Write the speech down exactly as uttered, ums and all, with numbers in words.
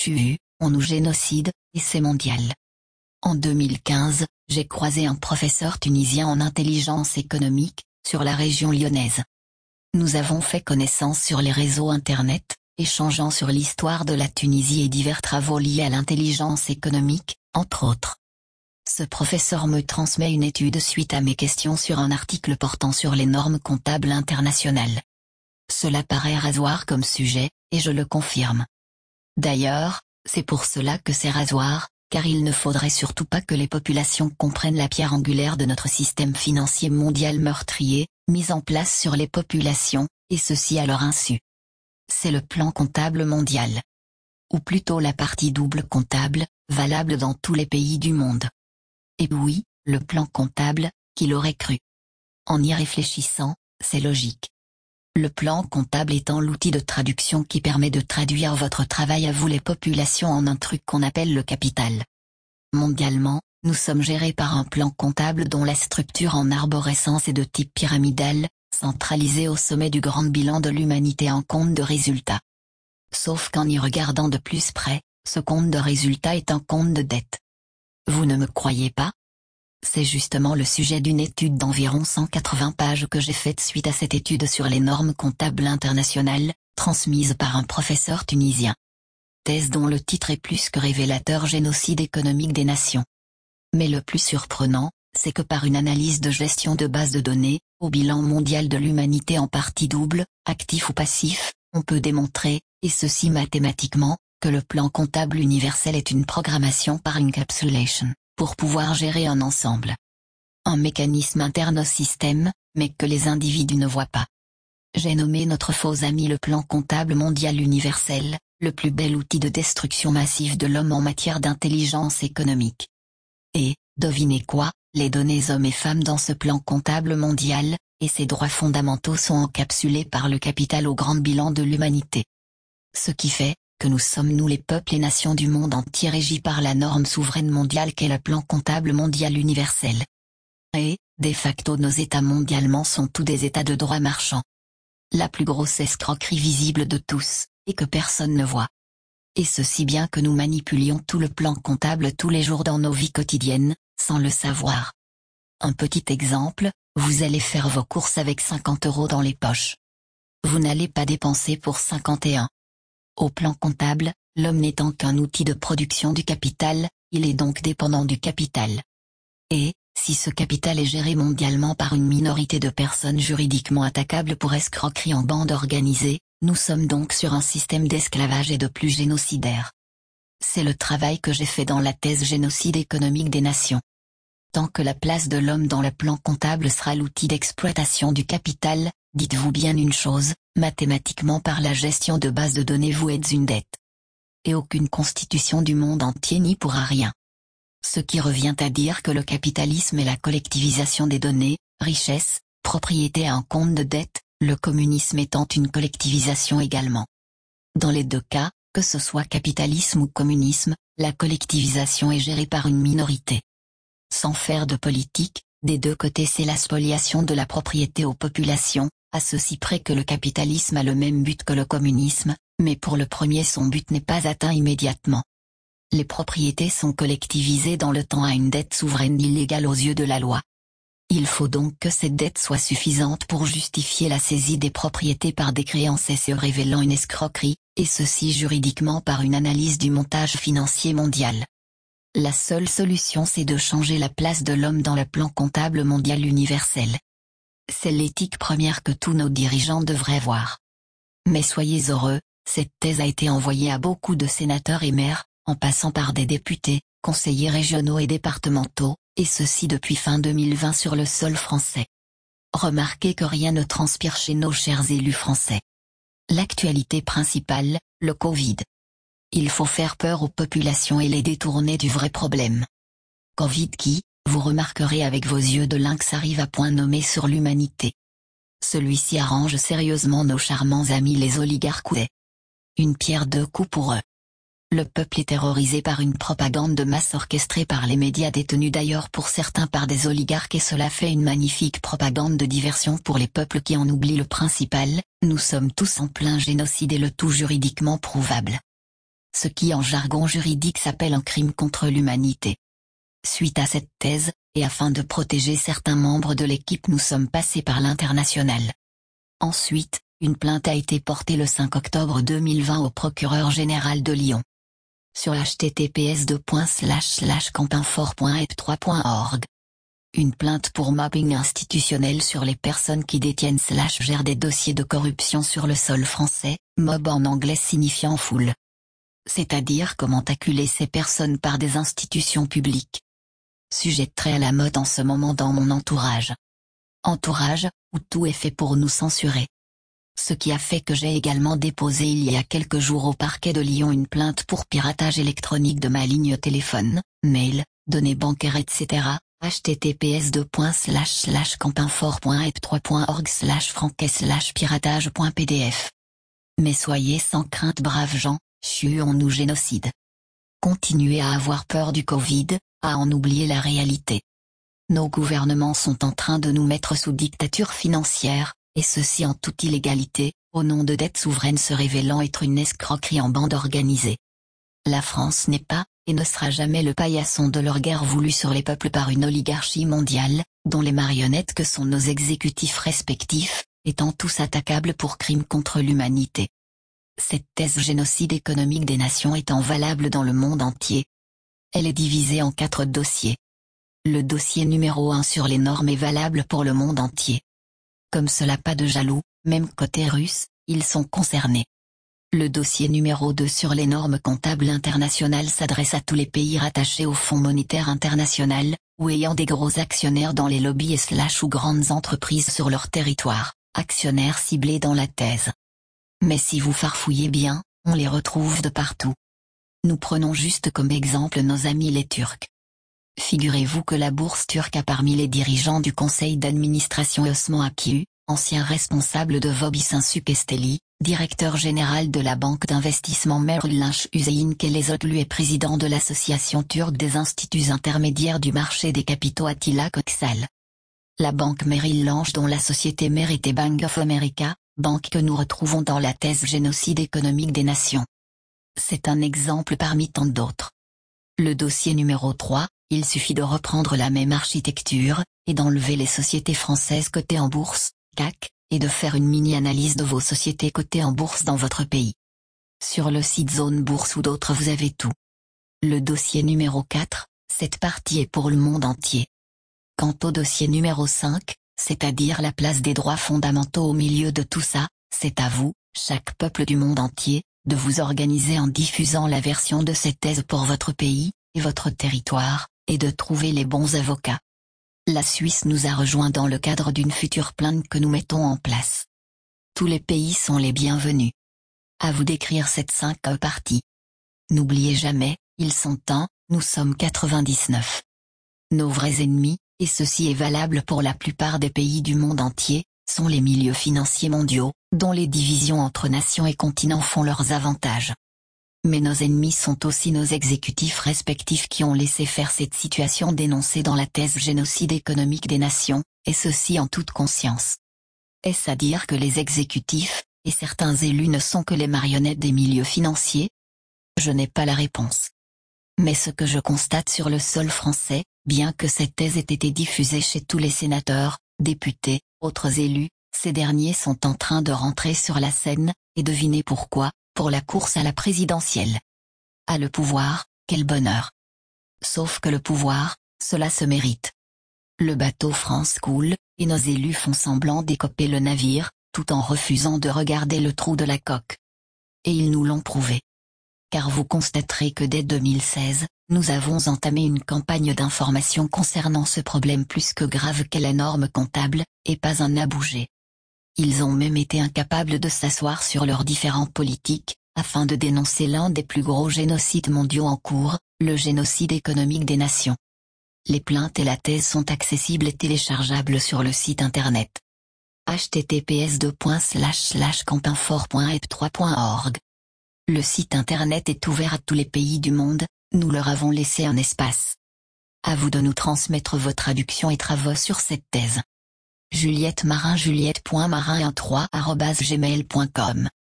CHU, on nous génocide, et c'est mondial. En deux mille quinze, j'ai croisé un professeur tunisien en intelligence économique, sur la région lyonnaise. Nous avons fait connaissance sur les réseaux Internet, échangeant sur l'histoire de la Tunisie et divers travaux liés à l'intelligence économique, entre autres. Ce professeur me transmet une étude suite à mes questions sur un article portant sur les normes comptables internationales. Cela paraît rasoir comme sujet, et je le confirme. D'ailleurs, c'est pour cela que c'est rasoir, car il ne faudrait surtout pas que les populations comprennent la pierre angulaire de notre système financier mondial meurtrier, mis en place sur les populations, et ceci à leur insu. C'est le plan comptable mondial. Ou plutôt la partie double comptable, valable dans tous les pays du monde. Et oui, le plan comptable, qui l'aurait cru. En y réfléchissant, c'est logique. Le plan comptable étant l'outil de traduction qui permet de traduire votre travail à vous les populations en un truc qu'on appelle le capital. Mondialement, nous sommes gérés par un plan comptable dont la structure en arborescence est de type pyramidal, centralisée au sommet du grand bilan de l'humanité en compte de résultats. Sauf qu'en y regardant de plus près, ce compte de résultats est un compte de dette. Vous ne me croyez pas ? C'est justement le sujet d'une étude d'environ cent quatre-vingts pages que j'ai faite suite à cette étude sur les normes comptables internationales, transmise par un professeur tunisien. Thèse dont le titre est plus que révélateur: génocide économique des nations. Mais le plus surprenant, c'est que par une analyse de gestion de base de données, au bilan mondial de l'humanité en partie double, actif ou passif, on peut démontrer, et ceci mathématiquement, que le plan comptable universel est une programmation par encapsulation, pour pouvoir gérer un ensemble. Un mécanisme interne au système, mais que les individus ne voient pas. J'ai nommé notre faux ami le plan comptable mondial universel, le plus bel outil de destruction massive de l'homme en matière d'intelligence économique. Et, devinez quoi, les données hommes et femmes dans ce plan comptable mondial, et ses droits fondamentaux sont encapsulés par le capital au grand bilan de l'humanité. Ce qui fait, que nous sommes nous les peuples et nations du monde entier régis par la norme souveraine mondiale qu'est le plan comptable mondial universel. Et, de facto nos États mondialement sont tous des États de droit marchand. La plus grosse escroquerie visible de tous, et que personne ne voit. Et ceci bien que nous manipulions tout le plan comptable tous les jours dans nos vies quotidiennes, sans le savoir. Un petit exemple, vous allez faire vos courses avec cinquante euros dans les poches. Vous n'allez pas dépenser pour cinquante et un. Au plan comptable, l'homme n'étant qu'un outil de production du capital, il est donc dépendant du capital. Et, si ce capital est géré mondialement par une minorité de personnes juridiquement attaquables pour escroquerie en bande organisée, nous sommes donc sur un système d'esclavage et de plus génocidaire. C'est le travail que j'ai fait dans la thèse Génocide économique des nations. Tant que la place de l'homme dans le plan comptable sera l'outil d'exploitation du capital, dites-vous bien une chose, mathématiquement par la gestion de base de données vous êtes une dette. Et aucune constitution du monde entier n'y pourra rien. Ce qui revient à dire que le capitalisme est la collectivisation des données, richesses, propriété à un compte de dette, le communisme étant une collectivisation également. Dans les deux cas, que ce soit capitalisme ou communisme, la collectivisation est gérée par une minorité. Sans faire de politique, des deux côtés c'est la spoliation de la propriété aux populations, à ceci près que le capitalisme a le même but que le communisme, mais pour le premier son but n'est pas atteint immédiatement. Les propriétés sont collectivisées dans le temps à une dette souveraine illégale aux yeux de la loi. Il faut donc que cette dette soit suffisante pour justifier la saisie des propriétés par des créances et se révélant une escroquerie, et ceci juridiquement par une analyse du montage financier mondial. La seule solution c'est de changer la place de l'homme dans le plan comptable mondial universel. C'est l'éthique première que tous nos dirigeants devraient voir. Mais soyez heureux, cette thèse a été envoyée à beaucoup de sénateurs et maires, en passant par des députés, conseillers régionaux et départementaux, et ceci depuis fin deux mille vingt sur le sol français. Remarquez que rien ne transpire chez nos chers élus français. L'actualité principale, le Covid. Il faut faire peur aux populations et les détourner du vrai problème. Covid qui, vous remarquerez avec vos yeux de lynx arrive à point nommé sur l'humanité. Celui-ci arrange sérieusement nos charmants amis les oligarques. Une pierre deux coups pour eux. Le peuple est terrorisé par une propagande de masse orchestrée par les médias détenus d'ailleurs pour certains par des oligarques et cela fait une magnifique propagande de diversion pour les peuples qui en oublient le principal, nous sommes tous en plein génocide et le tout juridiquement prouvable. ce qui en jargon juridique s'appelle un crime contre l'humanité. Suite à cette thèse, et afin de protéger certains membres de l'équipe, nous sommes passés par l'international. Ensuite, une plainte a été portée le cinq octobre deux mille vingt au procureur général de Lyon. Sur h t t p s deux points slash slash campinfort point e p trois point org. Une plainte pour mobbing institutionnel sur les personnes qui détiennent slash gèrent des dossiers de corruption sur le sol français, mob en anglais signifiant foule. C'est-à-dire comment acculer ces personnes par des institutions publiques. Sujet très à la mode en ce moment dans mon entourage. Entourage, où tout est fait pour nous censurer. Ce qui a fait que j'ai également déposé il y a quelques jours au parquet de Lyon une plainte pour piratage électronique de ma ligne téléphone, mail, données bancaires et cetera. h t t p s deux points slash slash campinfort point e p trois point org slash franquet slash piratage point p d f. Mais soyez sans crainte braves gens, chuons-nous génocide. Continuez à avoir peur du Covid, à en oublier la réalité. Nos gouvernements sont en train de nous mettre sous dictature financière, et ceci en toute illégalité, au nom de dettes souveraines se révélant être une escroquerie en bande organisée. La France n'est pas, et ne sera jamais le paillasson de leur guerre voulue sur les peuples par une oligarchie mondiale, dont les marionnettes que sont nos exécutifs respectifs, étant tous attaquables pour crimes contre l'humanité. Cette thèse génocide économique des nations étant valable dans le monde entier. Elle est divisée en quatre dossiers. Le dossier numéro un sur les normes est valable pour le monde entier. Comme cela, pas de jaloux, même côté russe, ils sont concernés. Le dossier numéro deux sur les normes comptables internationales s'adresse à tous les pays rattachés au Fonds monétaire international, ou ayant des gros actionnaires dans les lobbies et slash ou grandes entreprises sur leur territoire, actionnaires ciblés dans la thèse. Mais si vous farfouillez bien, on les retrouve de partout. Nous prenons juste comme exemple nos amis les Turcs. Figurez-vous que la bourse turque a parmi les dirigeants du conseil d'administration Osman Akiu, ancien responsable de Vobis Insupesteli, directeur général de la banque d'investissement Merrill Lynch Hüseyin Kelezoglu et président de l'association turque des instituts intermédiaires du marché des capitaux Attila Köksal. La banque Merrill Lynch, dont la société mère était Bank of America, banque que nous retrouvons dans la thèse génocide économique des nations. C'est un exemple parmi tant d'autres. Le dossier numéro trois, il suffit de reprendre la même architecture, et d'enlever les sociétés françaises cotées en bourse, C A C, et de faire une mini-analyse de vos sociétés cotées en bourse dans votre pays. Sur le site Zone Bourse ou d'autres vous avez tout. Le dossier numéro quatre, cette partie est pour le monde entier. Quant au dossier numéro cinq, c'est-à-dire la place des droits fondamentaux au milieu de tout ça, c'est à vous, chaque peuple du monde entier, de vous organiser en diffusant la version de cette thèse pour votre pays, et votre territoire, et de trouver les bons avocats. La Suisse nous a rejoints dans le cadre d'une future plainte que nous mettons en place. Tous les pays sont les bienvenus. À vous d'écrire cette cinq partie. N'oubliez jamais, ils sont un, nous sommes quatre-vingt-dix-neuf. Nos vrais ennemis, et ceci est valable pour la plupart des pays du monde entier, sont les milieux financiers mondiaux, dont les divisions entre nations et continents font leurs avantages. Mais nos ennemis sont aussi nos exécutifs respectifs qui ont laissé faire cette situation dénoncée dans la thèse génocide économique des nations, et ceci en toute conscience. Est-ce à dire que les exécutifs, et certains élus ne sont que les marionnettes des milieux financiers? Je n'ai pas la réponse. Mais ce que je constate sur le sol français, bien que cette thèse ait été diffusée chez tous les sénateurs, députés, autres élus, ces derniers sont en train de rentrer sur la scène, et devinez pourquoi, pour la course à la présidentielle. Ah, le pouvoir, quel bonheur. Sauf que le pouvoir, cela se mérite. Le bateau France coule, et nos élus font semblant d'écoper le navire, tout en refusant de regarder le trou de la coque. Et ils nous l'ont prouvé. Car vous constaterez que dès deux mille seize, nous avons entamé une campagne d'information concernant ce problème plus que grave qu'est la norme comptable, et pas un à bouger. Ils ont même été incapables de s'asseoir sur leurs différents politiques, afin de dénoncer l'un des plus gros génocides mondiaux en cours, le génocide économique des nations. Les plaintes et la thèse sont accessibles et téléchargeables sur le site internet. h t t p s deux points slash slash campinfort point e p trois point org. Le site internet est ouvert à tous les pays du monde, nous leur avons laissé un espace. À vous de nous transmettre vos traductions et travaux sur cette thèse. Juliette Marin Juliette point marin un trois arobase gmail point com